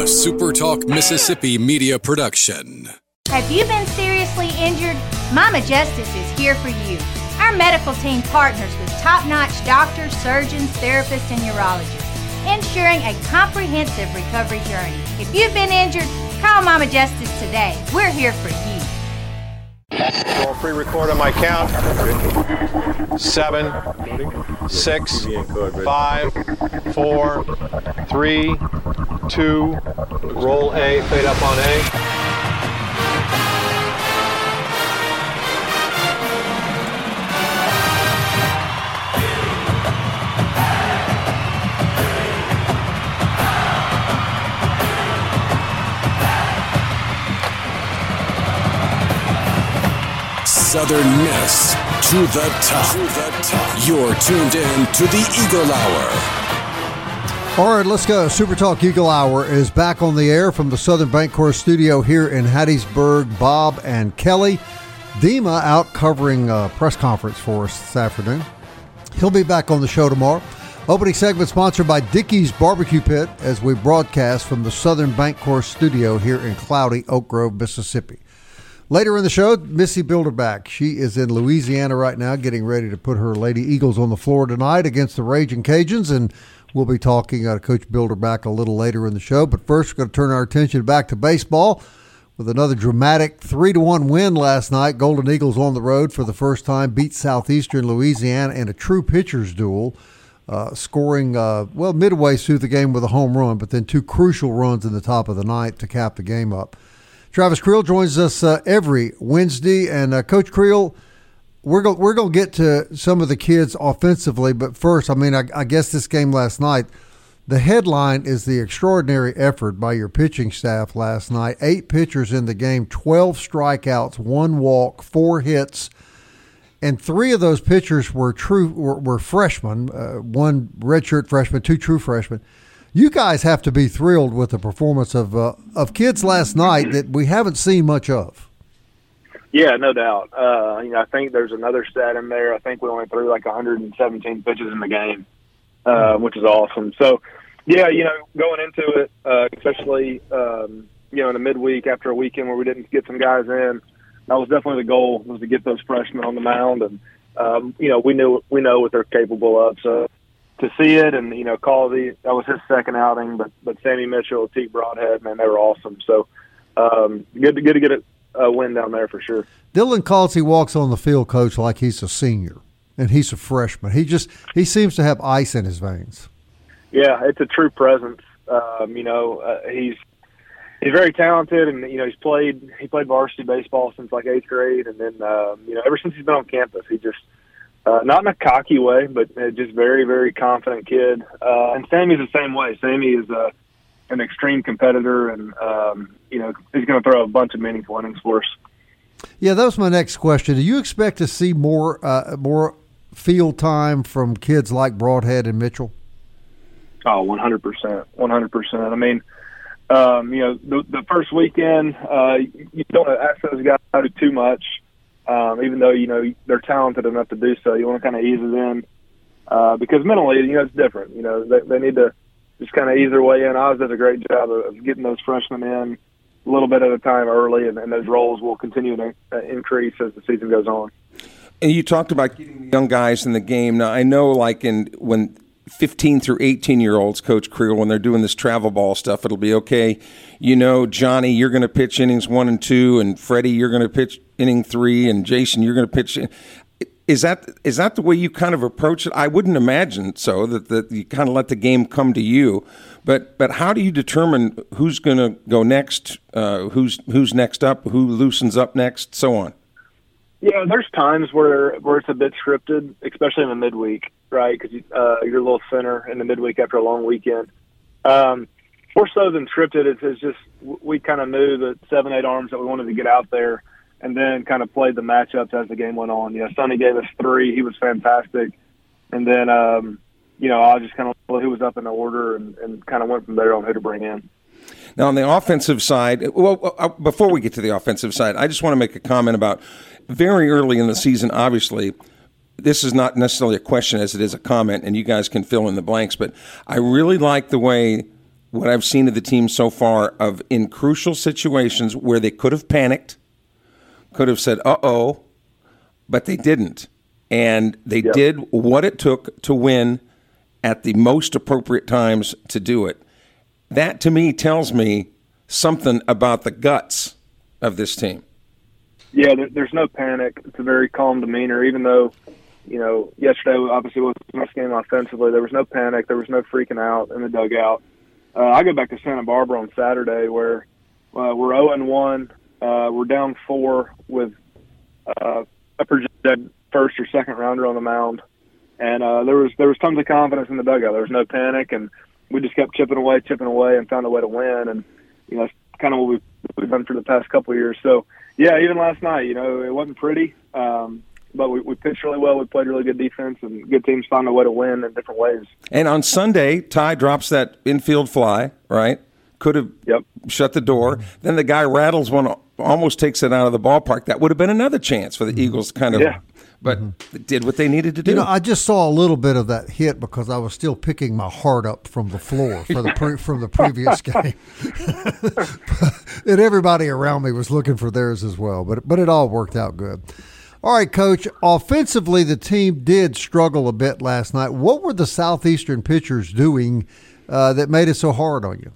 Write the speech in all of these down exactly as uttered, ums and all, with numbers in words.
A Super Talk Mississippi media production. Have you been seriously injured? Mama Justice is here for you. Our medical team partners with top-notch doctors, surgeons, therapists, and urologists, ensuring a comprehensive recovery journey. If you've been injured, call Mama Justice today. We're here for you. I'll pre-record on my count. Seven, six, five, four, three, two, roll A, fade up on A. Southern Miss to the top. To the top. You're tuned in to the Eagle Hour. All right, let's go. Super Talk Eagle Hour is back on the air from the Southern Bancorp studio here in Hattiesburg. Bob and Kelly. Dima out covering a press conference for us this afternoon. He'll be back on the show tomorrow. Opening segment sponsored by Dickey's Barbecue Pit as we broadcast from the Southern Bancorp studio here in cloudy Oak Grove, Mississippi. Later in the show, Missy Bilderback. She is in Louisiana right now getting ready to put her Lady Eagles on the floor tonight against the Raging Cajuns, and we'll be talking uh, to Coach Bilderback a little later in the show. But first, we're going to turn our attention back to baseball with another dramatic three to one win last night. Golden Eagles on the road for the first time beat Southeastern Louisiana in a true pitcher's duel, uh, scoring, uh, well, midway through the game with a home run, but then two crucial runs in the top of the ninth to cap the game up. Travis Creel joins us uh, every Wednesday, and uh, Coach Creel, we're going we're going to get to some of the kids offensively, but first, I mean, I, I guess this game last night, the headline is the extraordinary effort by your pitching staff last night. Eight pitchers in the game, twelve strikeouts, one walk, four hits, and three of those pitchers were true were, were freshmen. Uh, one redshirt freshman, two true freshmen. You guys have to be thrilled with the performance of uh, of kids last night that we haven't seen much of. Yeah, no doubt. Uh, you know, I think there's another stat in there. I think we only threw like one hundred seventeen pitches in the game, uh, which is awesome. So, yeah, you know, going into it, uh, especially um, you know in the midweek after a weekend where we didn't get some guys in, that was definitely the goal, was to get those freshmen on the mound, and um, you know we knew we know what they're capable of. So. To see it and, you know, call the – that was his second outing, but but Sammy Mitchell, Teague Broadhead, man, they were awesome. So, um, good, to, good to get a, a win down there for sure. Dylan Causey walks on the field, Coach, like he's a senior, and he's a freshman. He just – he seems to have ice in his veins. Yeah, it's a true presence. Um, you know, uh, he's he's very talented, and, you know, he's played – he played varsity baseball since, like, eighth grade, and then, um, you know, ever since he's been on campus, he just – Uh, not in a cocky way, but uh, just very, very confident kid. Uh, and Sammy's the same way. Sammy is uh, an extreme competitor, and, um, you know, he's going to throw a bunch of meaningful innings for us. Yeah, that was my next question. Do you expect to see more uh, more field time from kids like Broadhead and Mitchell? Oh, one hundred percent. one hundred percent. I mean, um, you know, the, the first weekend, uh, you don't want to ask those guys to do too much. Um, even though, you know, they're talented enough to do so, you want to kind of ease it in uh, because mentally, you know, it's different. You know, they, they need to just kind of ease their way in. Oz does a great job of, of getting those freshmen in a little bit at a time early, and, and those roles will continue to uh, increase as the season goes on. And you talked about getting the young guys in the game. Now, I know, like, in when fifteen through eighteen-year-olds, Coach Creel, when they're doing this travel ball stuff, it'll be, okay, you know, Johnny, you're going to pitch innings one and two, and Freddie, you're going to pitch inning three, and Jason, you're going to pitch. Is that is that the way you kind of approach it? I wouldn't imagine so, that, that you kind of let the game come to you. But but how do you determine who's going to go next, uh, who's who's next up, who loosens up next, so on? Yeah, there's times where where it's a bit scripted, especially in the midweek, right? Because uh, you're a little thinner in the midweek after a long weekend. Um, more so than scripted, it's, it's just we kind of knew the seven, eight arms that we wanted to get out there, and then kind of played the matchups as the game went on. You know, Sonny gave us three; he was fantastic, and then um, you know I just kind of who was up in the order and, and kind of went from there on who to bring in. Now, on the offensive side, well, uh, before we get to the offensive side, I just want to make a comment about very early in the season, obviously, this is not necessarily a question as it is a comment, and you guys can fill in the blanks, but I really like the way what I've seen of the team so far of in crucial situations where they could have panicked, could have said, uh-oh, but they didn't. And they Yep. did what it took to win at the most appropriate times to do it. That, to me, tells me something about the guts of this team. Yeah, there, there's no panic. It's a very calm demeanor, even though, you know, yesterday obviously was the best game offensively. There was no panic. There was no freaking out in the dugout. Uh, I go back to Santa Barbara on Saturday where uh, we're oh and one. Uh, we're down four with uh, a projected first or second rounder on the mound. And uh, there was there was tons of confidence in the dugout. There was no panic, and we just kept chipping away, chipping away, and found a way to win. And, you know, it's kind of what we've, we've done for the past couple of years. So, yeah, even last night, you know, it wasn't pretty, um, but we, we pitched really well. We played really good defense, and good teams found a way to win in different ways. And on Sunday, Ty drops that infield fly, right? Could have Yep. shut the door. Then the guy rattles one, almost takes it out of the ballpark. That would have been another chance for the Eagles kind of, Yeah. but they did what they needed to do. You know, I just saw a little bit of that hit because I was still picking my heart up from the floor for the pre- from the previous game, and everybody around me was looking for theirs as well. But but it all worked out good. All right, Coach. Offensively, the team did struggle a bit last night. What were the Southeastern pitchers doing uh, that made it so hard on you?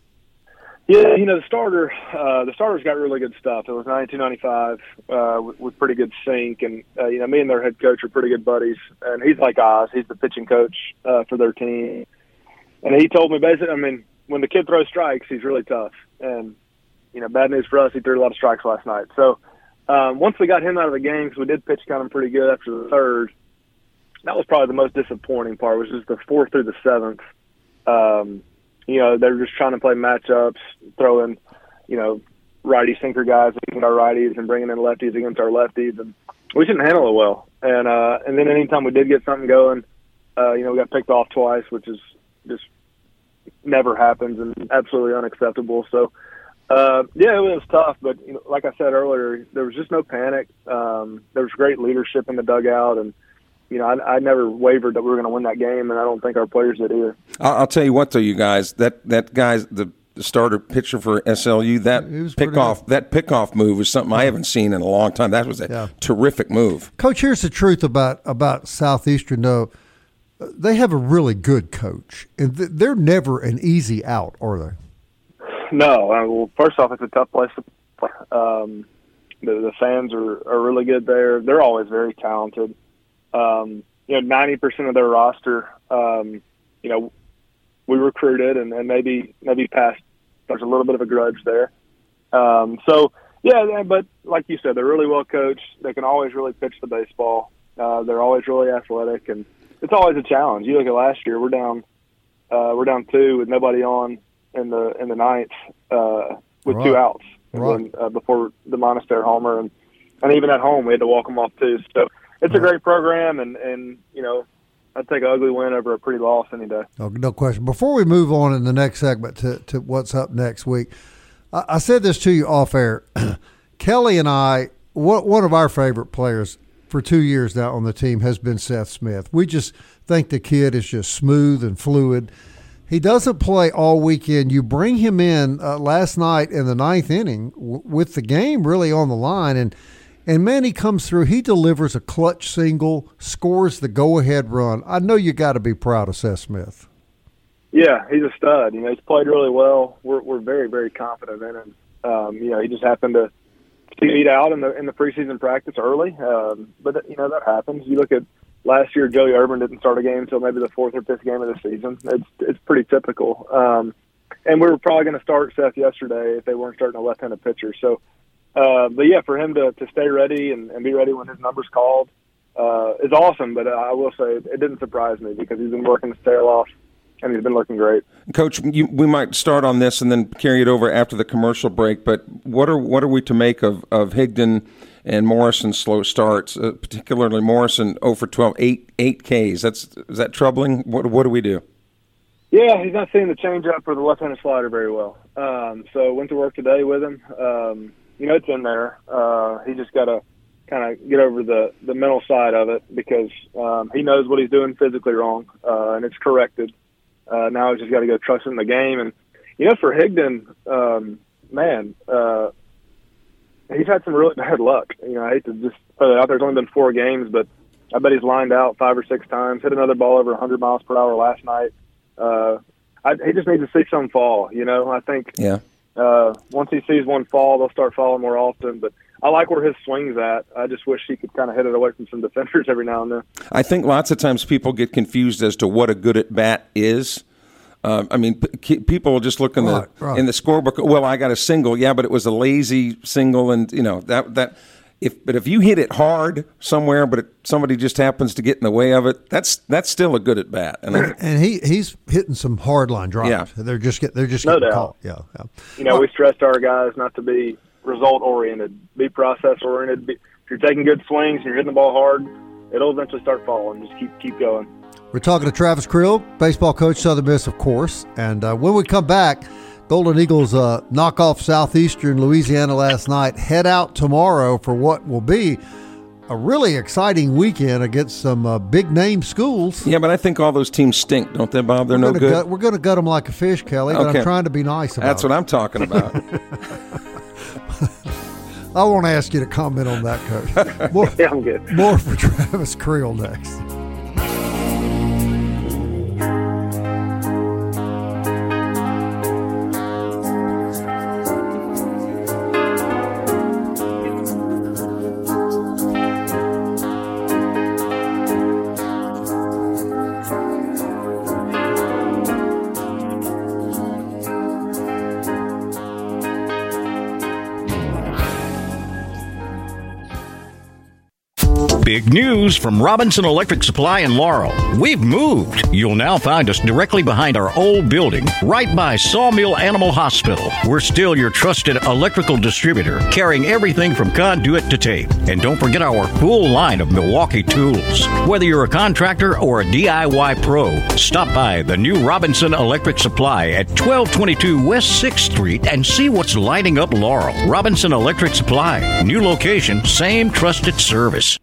Yeah, you know, the starter, uh, the starters got really good stuff. It was ninety-two ninety-five uh, with, with pretty good sync. And, uh, you know, me and their head coach are pretty good buddies. And he's like Oz. He's the pitching coach uh, for their team. And he told me basically, I mean, when the kid throws strikes, he's really tough. And, you know, bad news for us, he threw a lot of strikes last night. So um, once we got him out of the game, because we did pitch count him pretty good after the third, that was probably the most disappointing part, was just the fourth through the seventh. Um You know, they're just trying to play matchups, throwing, you know, righty sinker guys against our righties and bringing in lefties against our lefties, and we didn't handle it well. And uh, and then anytime we did get something going, uh, you know, we got picked off twice, which is just never happens and absolutely unacceptable. So, uh, yeah, it was tough. But you know, like I said earlier, there was just no panic. Um, there was great leadership in the dugout, and you know, I, I never wavered that we were going to win that game, and I don't think our players did either. I'll, I'll tell you what, though, you guys, that that guy's the, the starter pitcher for S L U. That pickoff, that pickoff move is something I haven't seen in a long time. That was a Yeah. terrific move. Coach, here's the truth about about Southeastern. Though they have a really good coach, and th- they're never an easy out, are they? No, uh, well, first off, it's a tough place to play. Um, the, the fans are, are really good there. They're always very talented. Um, you know, ninety percent of their roster, um, you know, we recruited and, and maybe maybe past. There's a little bit of a grudge there. Um, so, yeah, but like you said, they're really well coached. They can always really pitch the baseball. Uh, they're always really athletic, and it's always a challenge. You look at last year, we're down uh, we're down two with nobody on in the in the ninth uh, with Right. two outs Right. when, uh, before the Monastir homer, and, and even at home we had to walk them off too. So it's a great program, and, and you know, I'd take an ugly win over a pretty loss any day. No, no question. Before we move on in the next segment to, to what's up next week, I, I said this to you off air. Kelly and I, one, one of our favorite players for two years now on the team has been Seth Smith. We just think the kid is just smooth and fluid. He doesn't play all weekend. You bring him in uh, last night in the ninth inning w- with the game really on the line, and And, man, he comes through. He delivers a clutch single, scores the go-ahead run. I know you got to be proud of Seth Smith. Yeah, he's a stud. You know, he's played really well. We're we're very, very confident in him. Um, you know, he just happened to beat out in the in the preseason practice early. Um, but, you know, that happens. You look at last year, Joey Urban didn't start a game until maybe the fourth or fifth game of the season. It's, it's pretty typical. Um, and we were probably going to start Seth yesterday if they weren't starting a left-handed pitcher. So, Uh, but, yeah, for him to, to stay ready and, and be ready when his number's called uh, is awesome. But uh, I will say it didn't surprise me because he's been working his tail off, and he's been looking great. Coach, you, we might start on this and then carry it over after the commercial break, but what are what are we to make of, of Higdon and Morrison's slow starts, uh, particularly Morrison oh for twelve, eight, eight Ks? That's, is that troubling? What, what do we do? Yeah, he's not seeing the changeup or the left-handed slider very well. Um, so went to work today with him. Um, You know, it's in there. Uh, he just got to kind of get over the, the mental side of it because um, he knows what he's doing physically wrong, uh, and it's corrected. Uh, now he's just got to go trust in the game. And you know, for Higdon, um, man, uh, he's had some really bad luck. You know, I hate to just put it out there. It's only been four games, but I bet he's lined out five or six times, hit another ball over one hundred miles per hour last night. Uh, I, he just needs to see some fall, you know. I think yeah. uh, once he sees one fall, they'll start falling more often. But I like where his swing's at. I just wish he could kind of hit it away from some defenders every now and then. I think lots of times people get confused as to what a good at bat is. Uh, I mean, p- people just look in the right, right. in the scorebook. Well, I got a single, yeah, but it was a lazy single, and you know that that. If but if you hit it hard somewhere, but it, somebody just happens to get in the way of it, that's that's still a good at bat. And, I, and he he's hitting some hard line drives. Yeah. They're just get they're just No getting doubt. caught. Yeah, yeah. You know, we stress to our guys not to be result oriented, be process oriented. Be, if you're taking good swings and you're hitting the ball hard, it'll eventually start falling. Just keep keep going. We're talking to Travis Creel, baseball coach, Southern Miss, of course. And uh, when we come back, Golden Eagles uh, knock off Southeastern Louisiana last night. Head out tomorrow for what will be a really exciting weekend against some uh, big-name schools. yeah, but I think all those teams stink, don't they, Bob? They're We're no gonna good. Gut, we're going to gut them like a fish, Kelly, but Okay. I'm trying to be nice about That's it. what I'm talking about. I won't ask you to comment on that, Coach. More, Yeah, I'm good. more for Travis Creel next. Big news from Robinson Electric Supply in Laurel. We've moved. You'll now find us directly behind our old building, right by Sawmill Animal Hospital. We're still your trusted electrical distributor, carrying everything from conduit to tape. And don't forget our full line of Milwaukee tools. Whether you're a contractor or a D I Y pro, stop by the new Robinson Electric Supply at twelve twenty-two West sixth Street and see what's lighting up Laurel. Robinson Electric Supply. New location, same trusted service.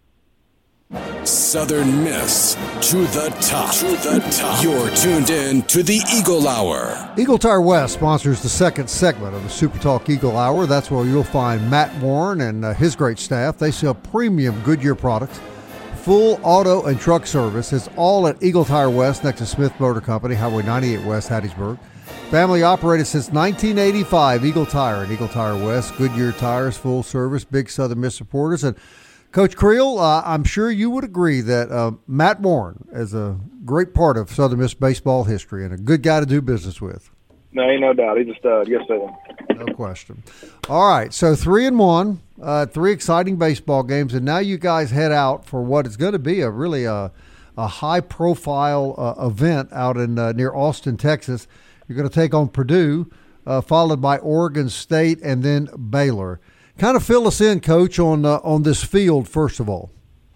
Southern Miss to the top. To the top. You're tuned in to the Eagle Hour. Eagle Tire West sponsors the second segment of the Super Talk Eagle Hour. That's where you'll find Matt Warren and uh, his great staff. They sell premium Goodyear products, full auto and truck service. It's all at Eagle Tire West next to Smith Motor Company, Highway ninety-eight West, Hattiesburg. Family operated since nineteen eighty-five, Eagle Tire and Eagle Tire West. Goodyear tires, full service, big Southern Miss supporters. And Coach Creel, uh, I'm sure you would agree that uh, Matt Warren is a great part of Southern Miss baseball history and a good guy to do business with. No, ain't no doubt. He's a stud. Yes, sir. No question. All right, so three and one, uh, three exciting baseball games, and now you guys head out for what is going to be a really a, a high-profile uh, event out in uh, near Austin, Texas. You're going to take on Purdue, uh, followed by Oregon State, and then Baylor. Kind of fill us in, Coach, on uh, on this field, first of all.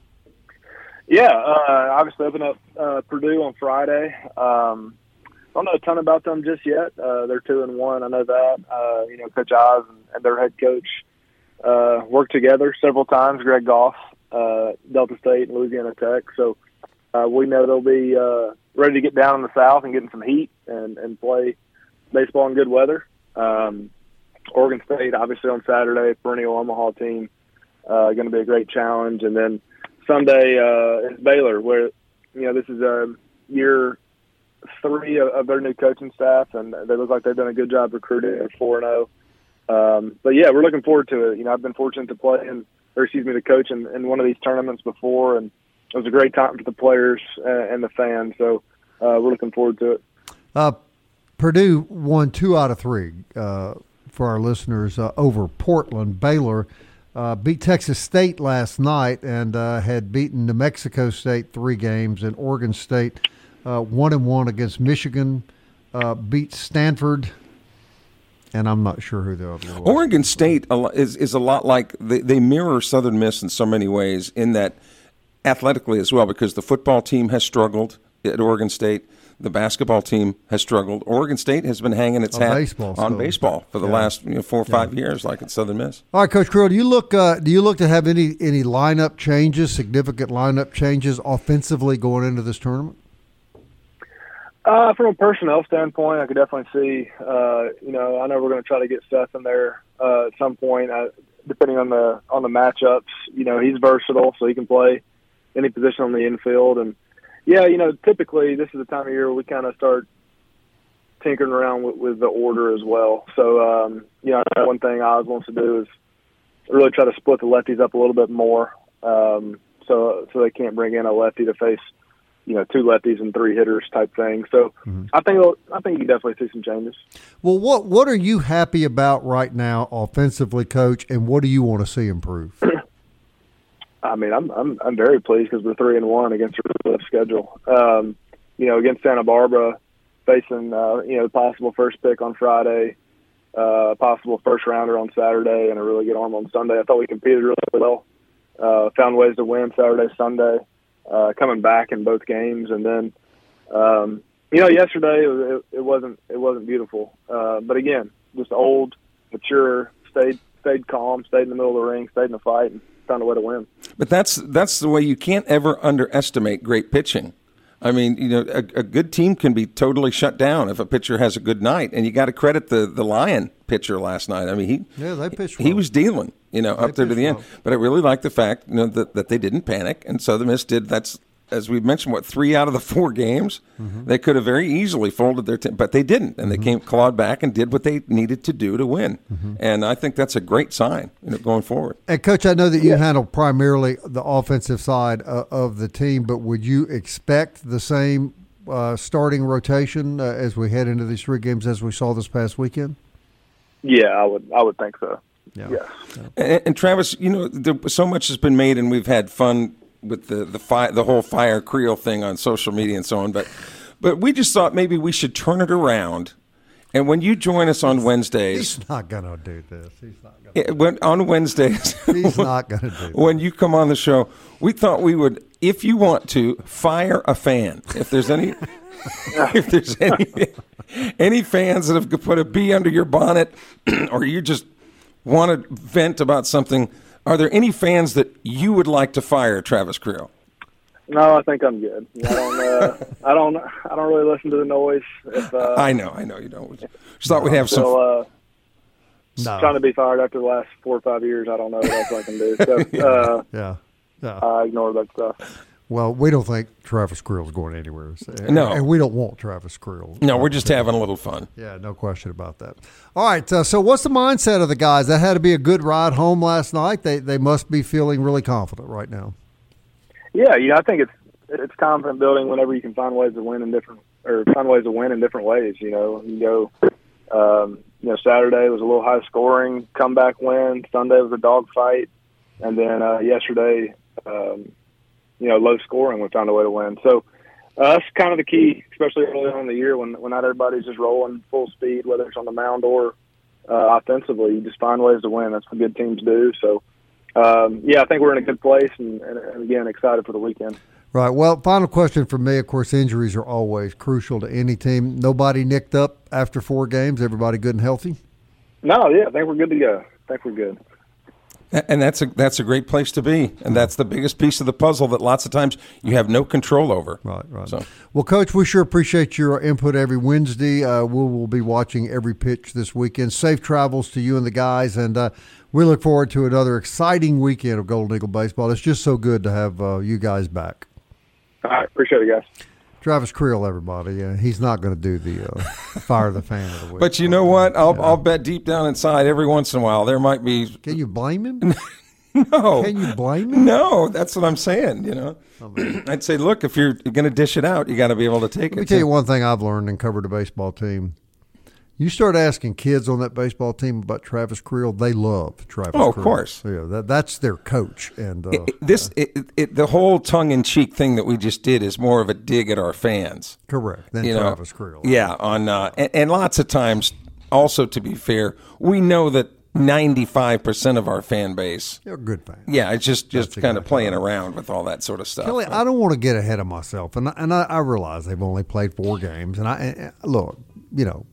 Yeah, uh, obviously open up uh, Purdue on Friday. Um, don't know a ton about them just yet. Uh, they're two and one. I know that. Uh, you know, Coach Oz and, and their head coach uh, worked together several times. Greg Goff, uh, Delta State and Louisiana Tech. So uh, we know they'll be uh, ready to get down in the South and get in some heat and, and play baseball in good weather. Um, Oregon State, obviously on Saturday, perennial Omaha team, uh, going to be a great challenge. And then Sunday uh, is Baylor, where, you know, this is a year three of, of their new coaching staff, and they look like they've done a good job recruiting at four and oh. Um, but, yeah, we're looking forward to it. You know, I've been fortunate to play, in, or excuse me, to coach in, in one of these tournaments before, and it was a great time for the players and, and the fans. So uh, we're looking forward to it. Uh, Purdue won two out of three. Uh for our listeners, uh, over Portland. Baylor uh, beat Texas State last night and uh, had beaten New Mexico State three games, and Oregon State uh, one and one against Michigan, uh, beat Stanford, and I'm not sure who the other one was. Oregon State is is a lot like they, they mirror Southern Miss in so many ways, in that athletically as well, because the football team has struggled at Oregon State. The basketball team has struggled. Oregon State has been hanging its on hat baseball, on so. baseball for the yeah. last you know, four or five yeah. years, like at Southern Miss. All right, Coach Creel, do you look uh, do you look to have any any lineup changes, significant lineup changes offensively going into this tournament? Uh, from a personnel standpoint, I could definitely see, uh, you know, I know we're going to try to get Seth in there uh, at some point, uh, depending on the on the matchups. You know, he's versatile, so he can play any position on the infield. And, yeah, you know, typically this is the time of year where we kind of start tinkering around with, with the order as well. So, um, you know, one thing Oz wants to do is really try to split the lefties up a little bit more, um, so so they can't bring in a lefty to face, you know, two lefties and three hitters type thing. So mm-hmm. I think I think you definitely see some changes. Well, what what are you happy about right now offensively, Coach, and what do you want to see improve? I mean, I'm I'm I'm very pleased because we're three and one against a tough schedule. Um, you know, against Santa Barbara, facing uh, you know, possible first pick on Friday, uh, possible first rounder on Saturday, and a really good arm on Sunday. I thought we competed really well. Uh, found ways to win Saturday, Sunday. Uh, coming back in both games, and then um, you know, yesterday it, it wasn't it wasn't beautiful. Uh, but again, just old, mature, stayed stayed calm, stayed in the middle of the ring, stayed in the fight, and found a way to win. But that's that's the way. You can't ever underestimate great pitching. I mean, you know, a, a good team can be totally shut down if a pitcher has a good night, and you got to credit the the Lion pitcher last night. I mean, he yeah, they pitched well. He was dealing, you know, they up there to the well. end. But I really like the fact, you know, that, that they didn't panic, and Southern Miss did. That's, as we mentioned, what, three out of the four games, mm-hmm. they could have very easily folded their team, but they didn't, and they mm-hmm. came clawed back and did what they needed to do to win. Mm-hmm. And I think that's a great sign, you know, going forward. And Coach, I know that you yeah. handle primarily the offensive side uh, of the team, but would you expect the same uh, starting rotation uh, as we head into these three games as we saw this past weekend? Yeah, I would. I would think so. Yeah. Yes. Yeah. And, and Travis, you know, there, so much has been made, and we've had fun with the the fi- the whole Fire Creel thing on social media and so on. But but we just thought maybe we should turn it around. And when you join us on Wednesdays, he's not going to do this. He's not going. It, when, on Wednesdays, he's not going to do this. When you come on the show, we thought we would, if you want to, fire a fan. If there's any. If there's any any fans that have put a bee under your bonnet, or you just want to vent about something, are there any fans that you would like to fire, Travis Creel? No, I think I'm good. I don't. Uh, I don't. I don't really listen to the noise. If, uh, I know. I know you don't. Just thought we'd have still, some. Uh, no. Trying to be fired after the last four or five years, I don't know what else I can do. So, uh, yeah. Yeah. I ignore that stuff. Well, we don't think Travis Creel's going anywhere. No. And we don't want Travis Creel. No, we're just having a little fun. Yeah, no question about that. All right, uh, so what's the mindset of the guys? That had to be a good ride home last night. They they must be feeling really confident right now. Yeah, you know, I think it's it's confident building whenever you can find ways to win in different or find ways to win in different ways. You know, you go, um, you know, Saturday was a little high scoring comeback win. Sunday was a dogfight, and then uh, yesterday. Um, you know, low scoring, we found a way to win. So uh, that's kind of the key, especially early on in the year when, when not everybody's just rolling full speed, whether it's on the mound or uh, offensively. You just find ways to win. That's what good teams do. So, um, yeah, I think we're in a good place, and, and, and, again, excited for the weekend. Right. Well, final question for me. Of course, injuries are always crucial to any team. Nobody nicked up after four games? Everybody good and healthy? No, yeah, I think we're good to go. I think we're good. And that's a that's a great place to be, and that's the biggest piece of the puzzle that lots of times you have no control over. Right, right. So. Well, Coach, we sure appreciate your input every Wednesday. Uh, we will be watching every pitch this weekend. Safe travels to you and the guys, and uh, we look forward to another exciting weekend of Golden Eagle baseball. It's just so good to have uh, you guys back. All right, appreciate it, guys. Travis Creel, everybody. Uh, he's not going to do the uh, fire the fan of the week. But you know what? I'll, yeah. I'll bet deep down inside every once in a while there might be. Can you blame him? No. Can you blame him? No, that's what I'm saying. You know, oh, I'd say, look, if you're going to dish it out, you got to be able to take Let it. Let me tell you one thing I've learned and covered a baseball team. You start asking kids on that baseball team about Travis Creel, they love Travis Oh, Creel. of course. Yeah, that, that's their coach. And uh, it, this it, it, the whole tongue-in-cheek thing that we just did is more of a dig at our fans. Correct. Than you Travis know, Creel. Yeah, on uh, and, and lots of times, also to be fair, we know that ninety-five percent of our fan base. They're good fans. Yeah, it's just, just kind of playing around with all that sort of stuff. Kelly, I don't want to get ahead of myself, and I, and I, I realize they've only played four games, and I and look, you know,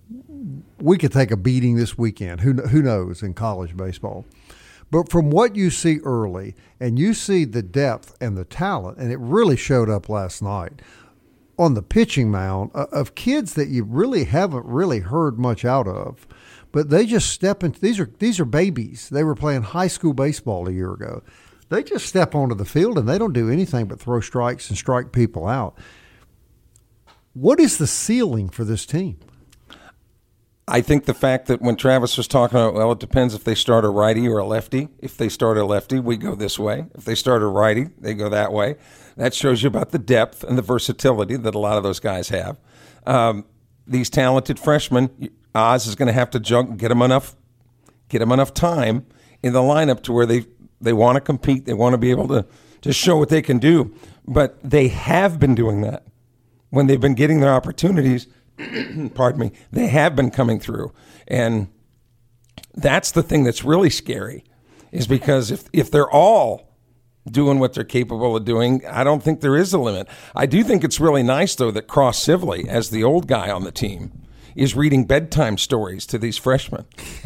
we could take a beating this weekend. Who who knows in college baseball? But from what you see early, and you see the depth and the talent, and it really showed up last night. on the pitching mound uh, of kids that you really haven't really heard much out of, but they just step into these are these are babies. They were playing high school baseball a year ago. They just step onto the field and they don't do anything but throw strikes and strike people out. What is the ceiling for this team? I think the fact that when Travis was talking about, well, it depends if they start a righty or a lefty. If they start a lefty, we go this way. If they start a righty, they go that way. That shows you about the depth and the versatility that a lot of those guys have. Um, these talented freshmen, Oz is going to have to jump, get them enough, get them enough time in the lineup to where they, they want to compete. They want to be able to, to show what they can do. But they have been doing that when they've been getting their opportunities. Pardon me, they have been coming through. And that's the thing that's really scary, is because if, if they're all doing what they're capable of doing, I don't think there is a limit. I do think it's really nice, though, that Cross Sibley, as the old guy on the team, is reading bedtime stories to these freshmen.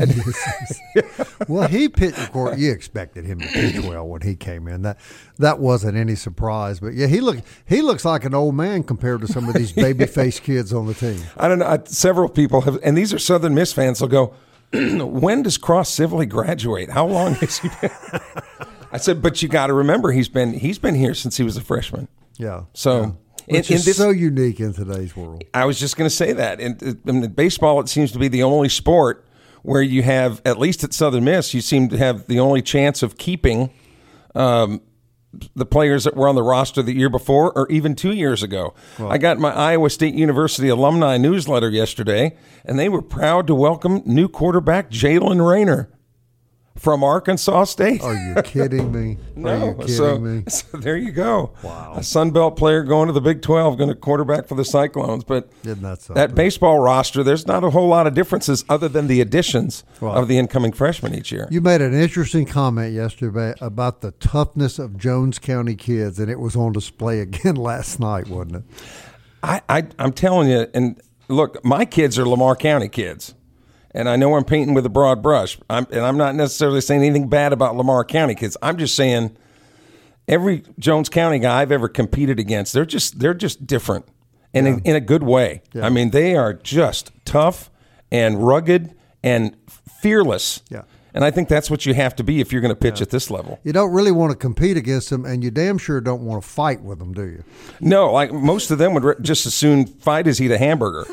Well, he pitched, of course, you expected him to pitch well when he came in. That that wasn't any surprise. But, yeah, he look, he looks like an old man compared to some of these baby-faced kids on the team. I don't know. I, several people have, and these are Southern Miss fans, will go, when does Cross Sibley graduate? How long has he been? I said, but you got to remember, he's been he's been here since he was a freshman. Yeah. So. Yeah. Which in, is in this, so unique in today's world. I was just going to say that. In, in baseball, it seems to be the only sport where you have, at least at Southern Miss, you seem to have the only chance of keeping um, the players that were on the roster the year before or even two years ago. Well, I got my Iowa State University alumni newsletter yesterday, and they were proud to welcome new quarterback Jalen Rayner from Arkansas State. Are you kidding me? No. Are you kidding so, me? So there you go. Wow. A Sun Belt player going to the Big twelve, going to quarterback for the Cyclones. But Isn't that something? that baseball roster, there's not a whole lot of differences other than the additions wow. of the incoming freshmen each year. You made an interesting comment yesterday about the toughness of Jones County kids, and it was on display again last night, wasn't it? I, I, I'm telling you, and look, my kids are Lamar County kids. And I know I'm painting with a broad brush, I'm, and I'm not necessarily saying anything bad about Lamar County kids. I'm just saying every Jones County guy I've ever competed against, they're just they're just different, and yeah. in, in a good way. Yeah. I mean, they are just tough and rugged and fearless. Yeah. And I think that's what you have to be if you're going to pitch yeah. at this level. You don't really want to compete against them, and you damn sure don't want to fight with them, do you? No, like most of them would re- just as soon fight as eat a hamburger.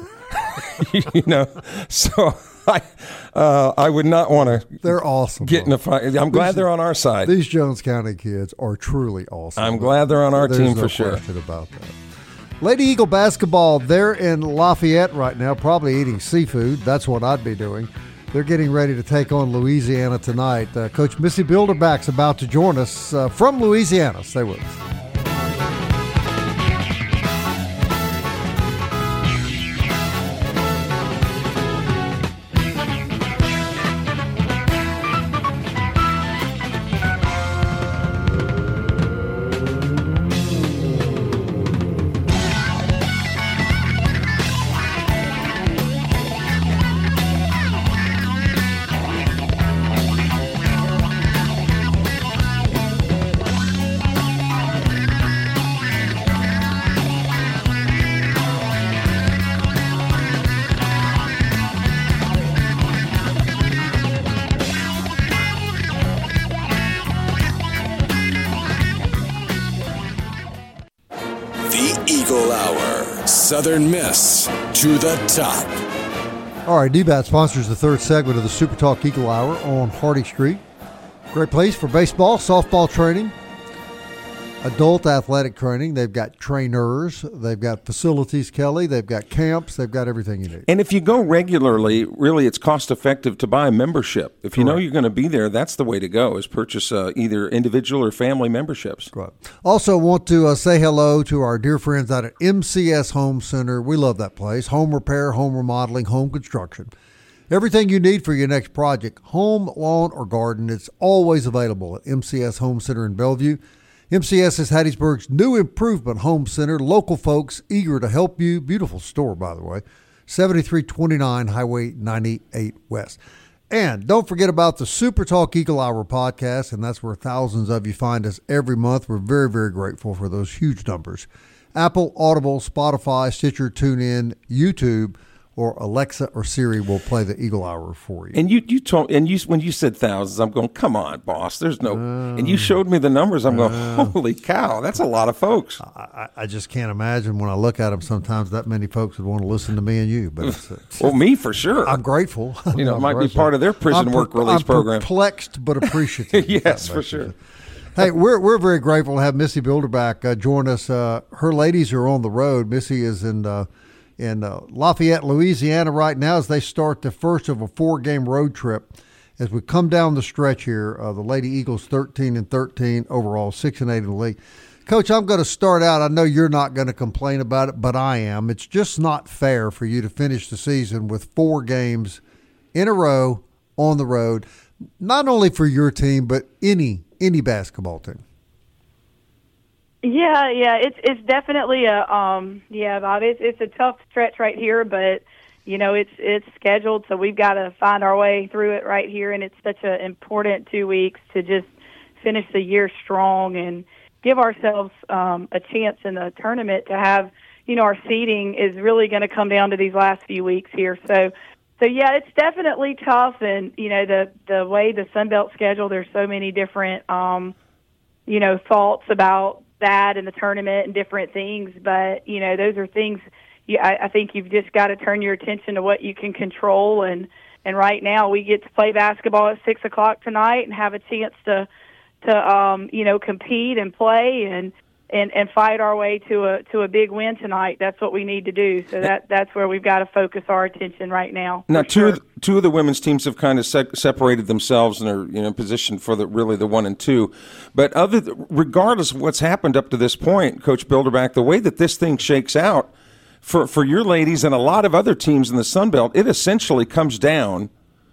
You know, so I uh, I would not want to. They're awesome. Get in a fight. I'm glad these, they're on our side. These Jones County kids are truly awesome. I'm glad they're on our There's team no for sure. Question about that. Lady Eagle basketball, they're in Lafayette right now, probably eating seafood. That's what I'd be doing. They're getting ready to take on Louisiana tonight. Uh, Coach Missy Bilderback's about to join us uh, from Louisiana. Stay with us. Southern Miss to the top. All right, D BAT sponsors the third segment of the Super Talk Eagle Hour on Hardy Street. Great place for baseball, softball training, adult athletic training. They've got trainers. They've got facilities, Kelly. They've got camps. They've got everything you need. And if you go regularly, really it's cost effective to buy a membership. If you Correct. know you're going to be there, that's the way to go, is purchase uh, either individual or family memberships. Right. Also want to uh, say hello to our dear friends out at M C S Home Center. We love that place. Home repair, home remodeling, home construction. Everything you need for your next project, home, lawn, or garden, it's always available at M C S Home Center in Bellevue. M C S is Hattiesburg's new improvement home center. Local folks eager to help you. Beautiful store, by the way. seventy-three twenty-nine Highway ninety-eight West. And don't forget about the Super Talk Eagle Hour podcast, and that's where thousands of you find us every month. We're very, very grateful for those huge numbers Apple, Audible, Spotify, Stitcher, TuneIn, YouTube, or Alexa or Siri will play the Eagle Hour for you. And you, you told, and you when you said thousands, I'm going, come on, boss. There's no. Uh, and you showed me the numbers. I'm going, uh, holy cow, that's a lot of folks. I, I just can't imagine when I look at them. Sometimes that many folks would want to listen to me and you. But it's, it's, well, me for sure. I'm grateful. You know, I'm it might grateful. be part of their prison I'm work per, release I'm program. Perplexed but appreciative. Yes, for sure. Sense. Hey, we're we're very grateful to have Missy Bilderback uh, join us. Uh, her ladies are on the road. Missy is in uh, in uh, Lafayette, Louisiana right now as they start the first of a four-game road trip. As we come down the stretch here, uh, the Lady Eagles thirteen and thirteen overall, six and eight in the league. Coach, I'm going to start out. I know you're not going to complain about it, but I am. It's just not fair for you to finish the season with four games in a row on the road, not only for your team but any any basketball team. Yeah, yeah, it's it's definitely a um yeah, Bob. It's it's a tough stretch right here, but you know it's it's scheduled, so we've got to find our way through it right here, and it's such an important two weeks to just finish the year strong and give ourselves um, a chance in the tournament to have. You know, our seeding is really going to come down to these last few weeks here, so. So, yeah, it's definitely tough, and, you know, the, the way the Sun Belt schedule, there's so many different, um, you know, thoughts about that and the tournament and different things, but, you know, those are things you, I, I think you've just got to turn your attention to what you can control, and, and right now we get to play basketball at six o'clock tonight and have a chance to, to um, you know, compete and play and, And, and fight our way to a to a big win tonight. That's what we need to do. So that that's where we've got to focus our attention right now. Now, two sure. of the, two of the women's teams have kind of se- separated themselves and are you know positioned for the really the one and two. But other th- regardless of what's happened up to this point, Coach Bilderback, the way that this thing shakes out for for your ladies and a lot of other teams in the Sun Belt, it essentially comes down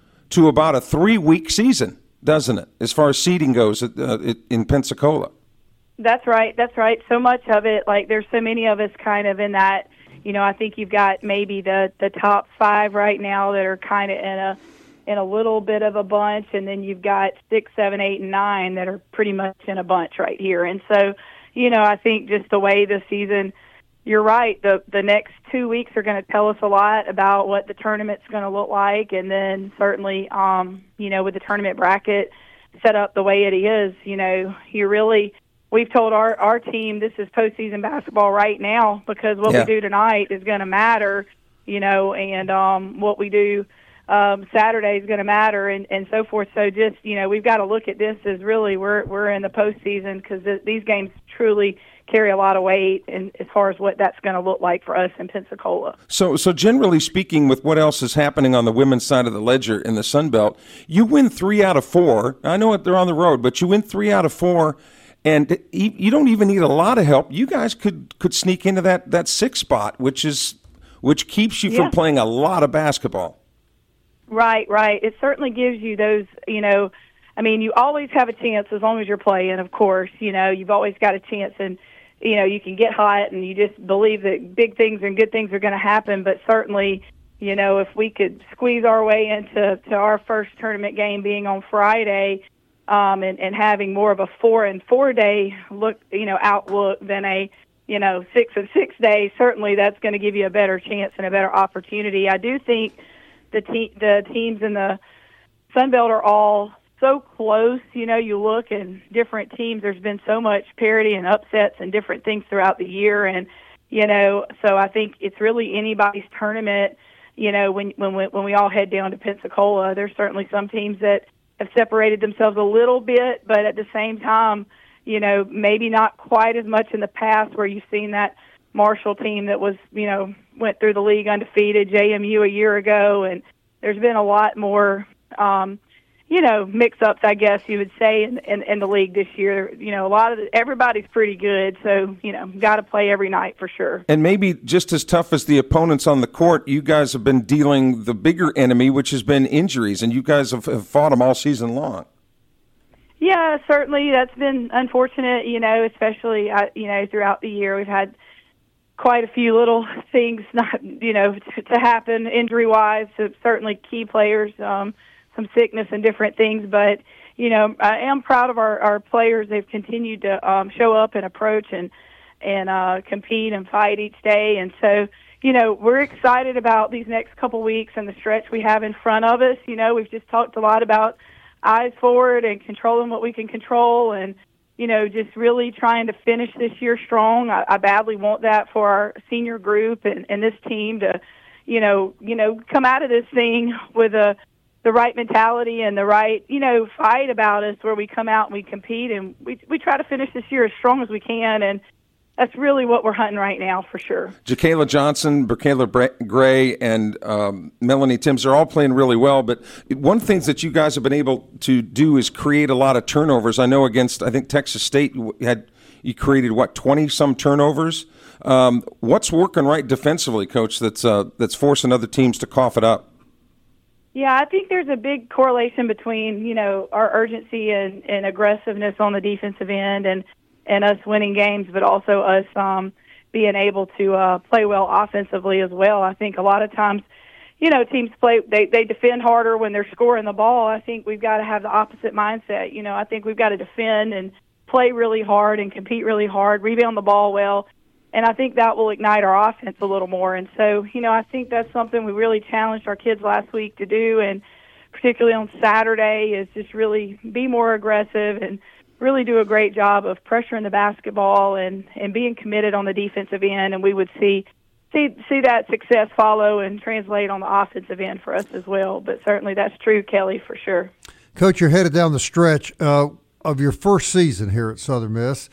to about a three week season, doesn't it? As far as seeding goes uh, in Pensacola. That's right. That's right. So much of it, like there's so many of us kind of in that, you know, I think you've got maybe the, the top five right now that are kind of in a in a little bit of a bunch, and then you've got six, seven, eight, and nine that are pretty much in a bunch right here. And so, you know, I think just the way the season, you're right, the, the next two weeks are going to tell us a lot about what the tournament's going to look like, and then certainly, um, you know, with the tournament bracket set up the way it is, you know, you really – we've told our, our team this is postseason basketball right now because what yeah. we do tonight is going to matter, you know, and um, what we do um, Saturday is going to matter and, and so forth. So just, you know, we've got to look at this as really we're we're in the postseason because th- these games truly carry a lot of weight and as far as what that's going to look like for us in Pensacola. So so generally speaking, with what else is happening on the women's side of the ledger in the Sun Belt, you win three out of four. I know they're on the road, but you win three out of four. And you don't even need a lot of help. You guys could, could sneak into that, that sixth spot, which is which keeps you yeah. from playing a lot of basketball. Right, right. It certainly gives you those, you know, I mean, you always have a chance as long as you're playing, of course. You know, you've always got a chance, and, you know, you can get hot and you just believe that big things and good things are going to happen. But certainly, you know, if we could squeeze our way into to our first tournament game being on Friday, Um, and, and having more of a four and four day look, you know, outlook than a, you know, six and six day. Certainly, that's going to give you a better chance and a better opportunity. I do think the te- the teams in the Sun Belt are all so close. You know, you look and different teams. There's been so much parity and upsets and different things throughout the year, and you know, so I think it's really anybody's tournament. You know, when when we, when we all head down to Pensacola, there's certainly some teams that have separated themselves a little bit, but at the same time, you know, maybe not quite as much in the past where you've seen that Marshall team that was, you know, went through the league undefeated, J M U a year ago, and there's been a lot more, um, you know, mix-ups, I guess you would say, in, in, in the league this year. You know, a lot of the, everybody's pretty good, so, you know, got to play every night for sure. And maybe just as tough as the opponents on the court, you guys have been dealing the bigger enemy, which has been injuries, and you guys have, have fought them all season long. Yeah, certainly that's been unfortunate, you know, especially, uh, you know, throughout the year. We've had quite a few little things, not you know, to, to happen injury-wise, to certainly key players, um, some sickness and different things, but, you know, I am proud of our, our players. They've continued to um, show up and approach and and uh, compete and fight each day. And so, you know, we're excited about these next couple weeks and the stretch we have in front of us. You know, we've just talked a lot about eyes forward and controlling what we can control, and, you know, just really trying to finish this year strong. I, I badly want that for our senior group and, and this team to, you know, you know, come out of this thing with a the right mentality and the right, you know, fight about us, where we come out and we compete and we we try to finish this year as strong as we can. And that's really what we're hunting right now, for sure. Jacayla Johnson, Bracayla Gray, and um, Melanie Timms are all playing really well. But one thing that you guys have been able to do is create a lot of turnovers. I know against, I think, Texas State, you had you created, what, twenty-some turnovers? Um, what's working right defensively, Coach, that's uh, that's forcing other teams to cough it up? Yeah, I think there's a big correlation between, you know, our urgency and, and aggressiveness on the defensive end and and us winning games, but also us um, being able to uh, play well offensively as well. I think a lot of times, you know, teams play, they, they defend harder when they're scoring the ball. I think we've got to have the opposite mindset. You know, I think we've got to defend and play really hard and compete really hard, rebound the ball well, and I think that will ignite our offense a little more. And so, you know, I think that's something we really challenged our kids last week to do, and particularly on Saturday, is just really be more aggressive and really do a great job of pressuring the basketball and, and being committed on the defensive end, and we would see see see that success follow and translate on the offensive end for us as well. But certainly that's true, Kelly, for sure. Coach, you're headed down the stretch uh, of your first season here at Southern Miss.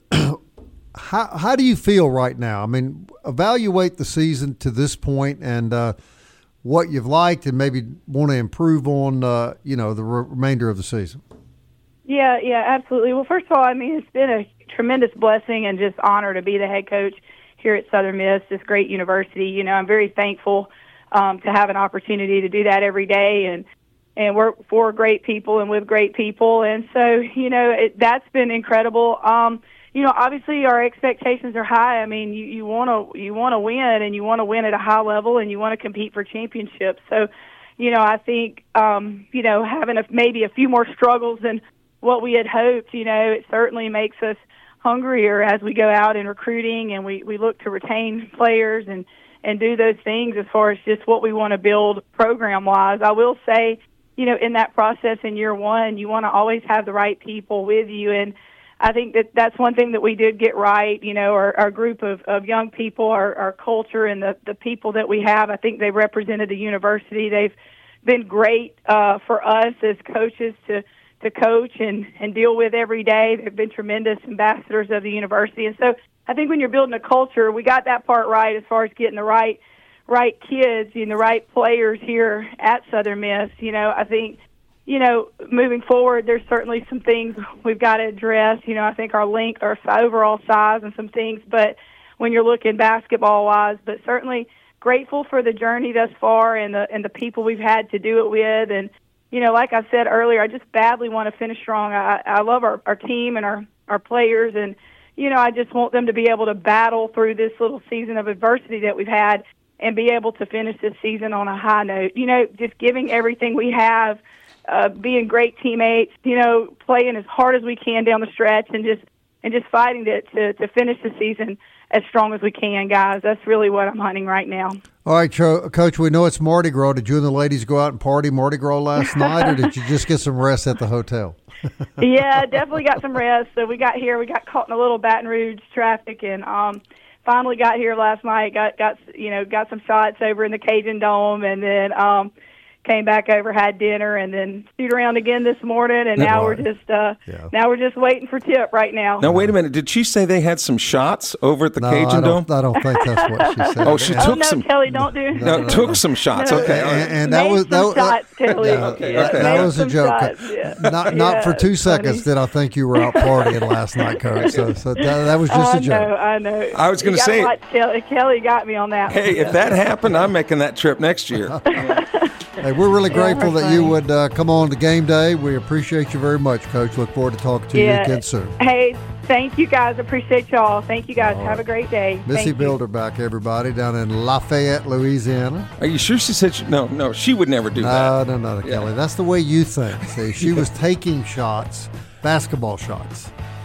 how how do you feel right now? I mean, evaluate the season to this point and uh, what you've liked and maybe want to improve on, uh, you know, the re- remainder of the season. Yeah, yeah, absolutely. Well, first of all, I mean, it's been a tremendous blessing and just honor to be the head coach here at Southern Miss, this great university. You know, I'm very thankful um, to have an opportunity to do that every day and, and work for great people and with great people. And so, you know, it, that's been incredible. Um, you know, obviously our expectations are high. I mean, you, you want to you want to win, and you want to win at a high level, and you want to compete for championships. So, you know, I think, um, you know, having a, maybe a few more struggles than what we had hoped, you know, it certainly makes us hungrier as we go out in recruiting, and we, we look to retain players and, and do those things as far as just what we want to build program-wise. I will say, you know, in that process in year one, you want to always have the right people with you, and I think that that's one thing that we did get right. You know, our, our group of, of young people, our, our culture, and the, the people that we have, I think they represented the university. They've been great uh, for us as coaches to to coach and, and deal with every day. They've been tremendous ambassadors of the university. And so I think when you're building a culture, we got that part right as far as getting the right right kids and the right players here at Southern Miss. You know, I think, you know, moving forward, there's certainly some things we've got to address. You know, I think our length, our overall size and some things, but when you're looking basketball-wise, but certainly grateful for the journey thus far and the and the people we've had to do it with. And you know, like I said earlier, I just badly want to finish strong. I, I love our, our team and our, our players, and, you know, I just want them to be able to battle through this little season of adversity that we've had and be able to finish this season on a high note. You know, just giving everything we have, uh, being great teammates, you know, playing as hard as we can down the stretch and just and just fighting to, to, to finish the season as strong as we can, guys. That's really what I'm hunting right now. All right, Coach, we know it's Mardi Gras. Did you and the ladies go out and party Mardi Gras last night, or did you just get some rest at the hotel? Yeah, definitely got some rest. So we got here, we got caught in a little Baton Rouge traffic, and um, finally got here last night, got, got you know, got some shots over in the Cajun Dome, and then um, came back over, had dinner, and then shoot around again this morning, and now right. we're just uh, yeah. now we're just waiting for Tip right now. Now wait a minute, did she say they had some shots over at the no, Cajun I Dome? I don't think that's what she said. Oh, she oh, took no, some. Kelly, don't do. No, no, took some shots. No. Okay, and, and that Made was that some was shots, Kelly. Yeah, okay, that, okay. that was a joke. Shots, yeah. Not not yeah, for two seconds funny. Did I think you were out partying last night, Coach. So, so that, that was just I a joke. know, I know. I was going to say, watch Kelly, Kelly got me on that. Hey, one. if that happened, I'm making that trip next year. Hey, we're really grateful yeah, that you would uh, come on to game day. We appreciate you very much, Coach. Look forward to talking to yeah. you again soon. Hey, thank you guys. Appreciate y'all. Thank you guys. All Have right. a great day. Missy Thank Bilderback, everybody, down in Lafayette, Louisiana. Are you sure she said she, no? No, she would never do no, that. No, no, no, Yeah. Kelly. That's the way you think. See, she was taking shots, basketball shots.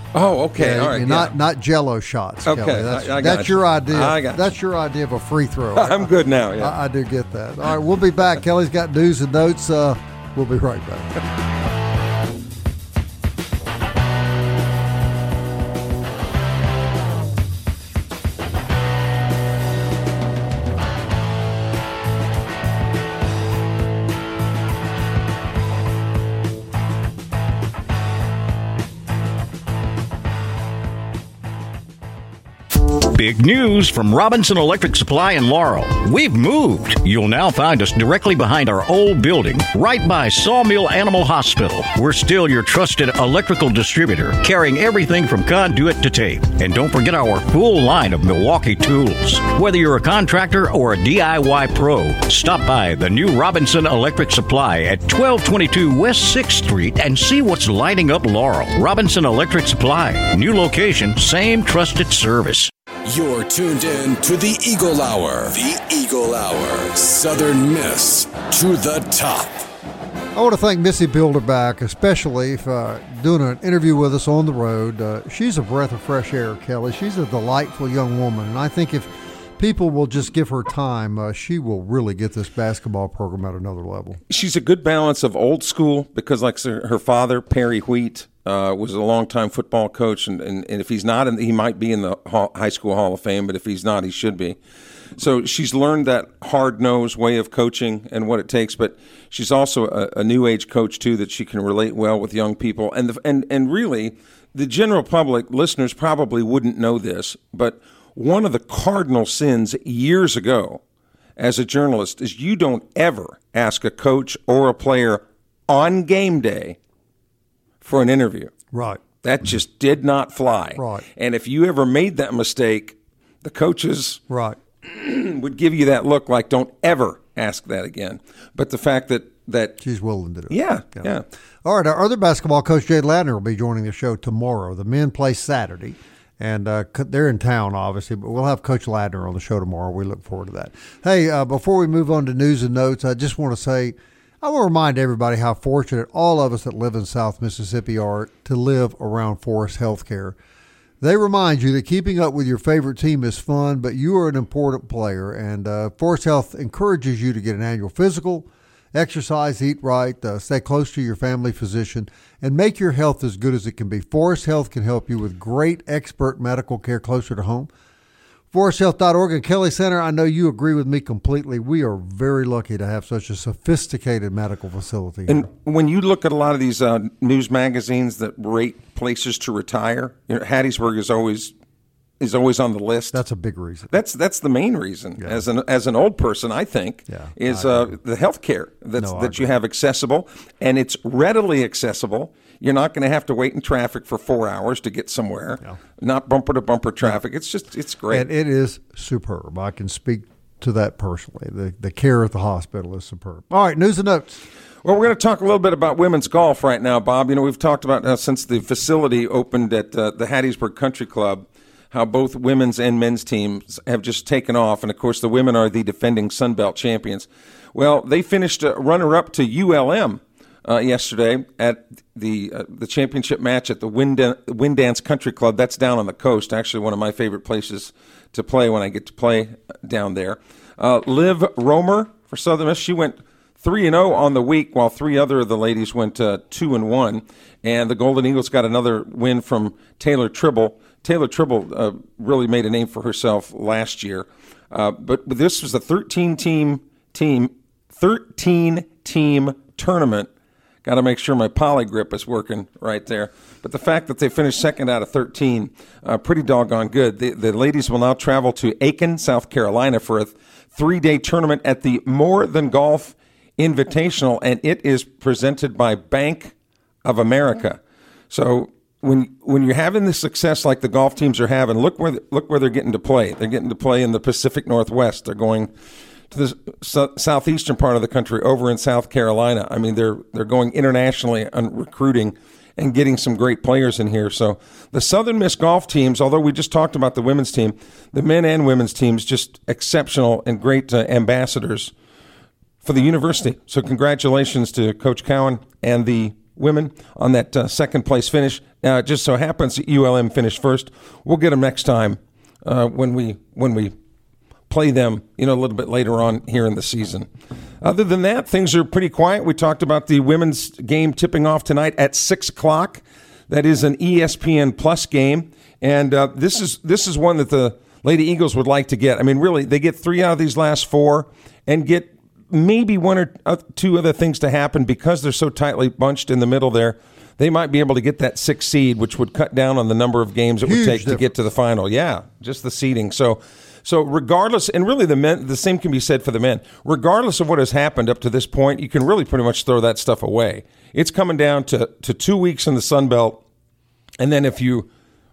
Oh, okay. Yeah, All right. Not yeah. not Jello shots. Okay, Kelly. That's, I- I that's got your you. idea. I got that's your idea of a free throw. I'm good now. Yeah. I, I do get that. All right, we'll be back. Kelly's got news and notes. Uh, we'll be right back. Big news from Robinson Electric Supply in Laurel. We've moved. You'll now find us directly behind our old building, right by Sawmill Animal Hospital. We're still your trusted electrical distributor, carrying everything from conduit to tape. And don't forget our full line of Milwaukee tools. Whether you're a contractor or a D I Y pro, stop by the new Robinson Electric Supply at twelve twenty-two West sixth Street and see what's lighting up Laurel. Robinson Electric Supply. New location, same trusted service. You're tuned in to the Eagle Hour. The Eagle Hour. Southern Miss to the top. I want to thank Missy Bilderback, especially for uh, doing an interview with us on the road. Uh, she's a breath of fresh air, Kelly. She's a delightful young woman, and I think if people will just give her time, uh, she will really get this basketball program at another level. She's a good balance of old school because, like her father, Perry Wheat, uh, was a longtime football coach, and, and, and if he's not, in, he might be in the hall, High School Hall of Fame, but if he's not, he should be. So she's learned that hard-nosed way of coaching and what it takes, but she's also a, a new age coach, too, that she can relate well with young people. And, the, and, and really, the general public, listeners probably wouldn't know this, but one of the cardinal sins years ago as a journalist is you don't ever ask a coach or a player on game day for an interview. Right. That just did not fly. Right. And if you ever made that mistake, the coaches right. would give you that look like, don't ever ask that again. But the fact that that she's willing to do it. Yeah, yeah. yeah. All right, our other basketball coach, Jade Ladner, will be joining the show tomorrow. The men play Saturday. And uh, they're in town, obviously, but we'll have Coach Ladner on the show tomorrow. We look forward to that. Hey, uh, before we move on to news and notes, I just want to say, I want to remind everybody how fortunate all of us that live in South Mississippi are to live around Forest Healthcare. They remind you that keeping up with your favorite team is fun, but you are an important player, and uh, Forest Health encourages you to get an annual physical, exercise, eat right, uh, stay close to your family physician, and make your health as good as it can be. Forest Health can help you with great expert medical care closer to home. forest health dot org and Kelly Center, I know you agree with me completely. We are very lucky to have such a sophisticated medical facility here. And when you look at a lot of these uh, news magazines that rate places to retire, you know, Hattiesburg is always is always on the list. That's a big reason. That's that's the main reason. Yeah. As an as an old person, I think, yeah, is I uh, the health care that's, no, that you have accessible, and it's readily accessible. You're not going to have to wait in traffic for four hours to get somewhere. No. Not bumper to bumper traffic. It's just it's great. And it is superb. I can speak to that personally. The the care at the hospital is superb. All right, news and notes. Well, we're going to talk a little bit about women's golf right now, Bob. You know, we've talked about uh, since the facility opened at uh, the Hattiesburg Country Club, how both women's and men's teams have just taken off. And, of course, the women are the defending Sun Belt champions. Well, they finished uh, runner-up to U L M uh, yesterday at the uh, the championship match at the Wind, Windance Country Club. That's down on the coast, actually one of my favorite places to play when I get to play down there. Uh, Liv Romer for Southern Miss, she went three and oh on the week, while three other of the ladies went uh, two and one. And the Golden Eagles got another win from Taylor Tribble. Taylor Tribble uh, really made a name for herself last year. Uh, but this was a thirteen-team team, thirteen-team tournament. Got to make sure my polygrip is working right there. But the fact that they finished second out of thirteen, uh, pretty doggone good. The, the ladies will now travel to Aiken, South Carolina for a three-day tournament at the More Than Golf Invitational, and it is presented by Bank of America. So when when you're having the success like the golf teams are having, look where look where they're getting to play. They're getting to play in the Pacific Northwest. They're going to the so, southeastern part of the country, over in South Carolina. I mean, they're they're going internationally on recruiting and getting some great players in here. So the Southern Miss golf teams, although we just talked about the women's team, the men and women's teams, just exceptional and great uh, ambassadors for the university. So congratulations to Coach Cowan and the women on that uh, second place finish. Uh, it just so happens that U L M finished first. We'll get them next time uh, when we when we play them, you know, a little bit later on here in the season. Other than that, things are pretty quiet. We talked about the women's game tipping off tonight at six o'clock. That is an E S P N Plus game, and uh, this is this is one that the Lady Eagles would like to get. I mean, really, they get three out of these last four and get maybe one or two other things to happen because they're so tightly bunched in the middle there. They might be able to get that sixth seed, which would cut down on the number of games it would Huge take difference. to get to the final. Yeah, just the seeding. So, so regardless, and really the men, the same can be said for the men. Regardless of what has happened up to this point, you can really pretty much throw that stuff away. It's coming down to, to two weeks in the Sun Belt, and then if you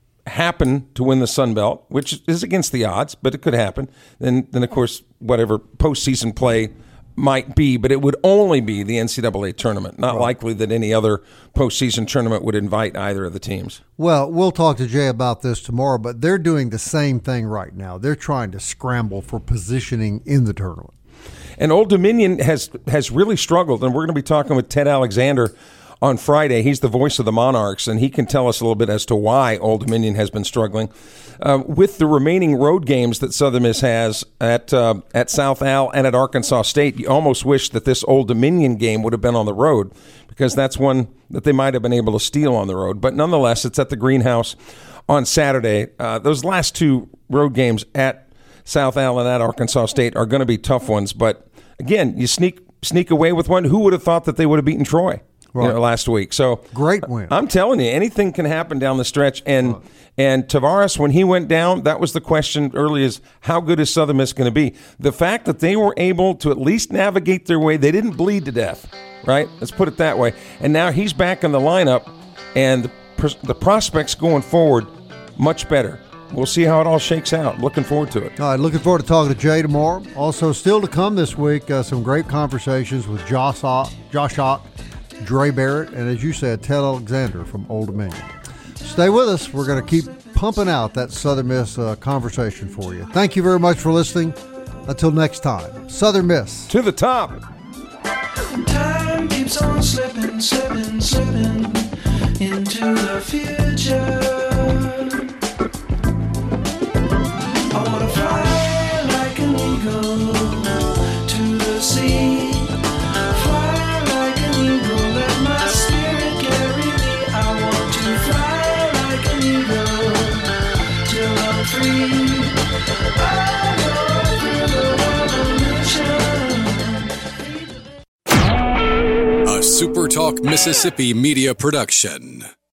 happen to win the Sun Belt, which is against the odds, but it could happen, then, then of course, whatever postseason play might be, but it would only be the N C double A tournament. Not Right. likely that any other postseason tournament would invite either of the teams. Well, we'll talk to Jay about this tomorrow, but they're doing the same thing right now. They're trying to scramble for positioning in the tournament. And Old Dominion has has really struggled, and we're going to be talking with Ted Alexander on Friday. He's the voice of the Monarchs, and he can tell us a little bit as to why Old Dominion has been struggling. Uh, with the remaining road games that Southern Miss has at uh, at South Al and at Arkansas State, you almost wish that this Old Dominion game would have been on the road, because that's one that they might have been able to steal on the road. But nonetheless, it's at the Greenhouse on Saturday. Uh, those last two road games at South Al and at Arkansas State are going to be tough ones. But again, you sneak sneak away with one. Who would have thought that they would have beaten Troy? Right. You know, last week. So Great win. I'm telling you, anything can happen down the stretch. And and Tavares, when he went down, that was the question early: is how good is Southern Miss going to be? The fact that they were able to at least navigate their way, they didn't bleed to death, right? Let's put it that way. And now he's back in the lineup, and the, pros- the prospects going forward much better. We'll see how it all shakes out. Looking forward to it. All right, looking forward to talking to Jay tomorrow. Also, still to come this week, uh, some great conversations with Josh Ock, Josh Ock, Dre Barrett, and as you said, Ted Alexander from Old Dominion. Stay with us. We're going to keep pumping out that Southern Miss uh, conversation for you. Thank you very much for listening. Until next time, Southern Miss. To the top. Time keeps on slipping, slipping, slipping into the future. I want to fly like an eagle to the sea. Fly like an eagle, let my spirit carry me. I want to fly like an eagle till I'm free. I go through the revolution. A SuperTalk Mississippi media production.